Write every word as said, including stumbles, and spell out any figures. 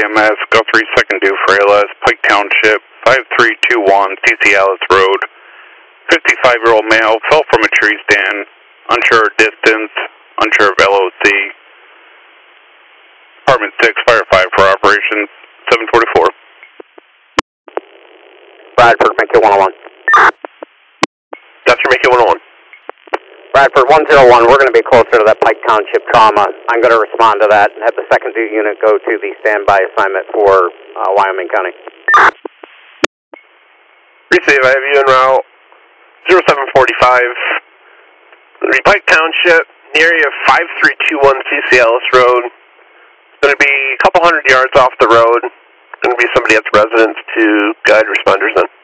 M S, Guthrie second due for A L S, Pike Township, five three two one C C Alice Road. fifty-five-year-old male fell from a tree stand, unsure of distance, unsure of L O C. Department six, Fire five for operations, seven forty-four. Bradford, make it one oh one. Dutcher, make it one oh one. Bradford, one oh one, we're going to be closer to that Pike Township trauma. I'm going to respond to that and have the second due unit go to the standby assignment for uh, Wyoming County. Receive, I have you en route zero seven forty-five. Pike Township, near you five three two one C C Ellis Road. It's going to be a couple hundred yards off the road. Going to be somebody at the residence to guide responders in.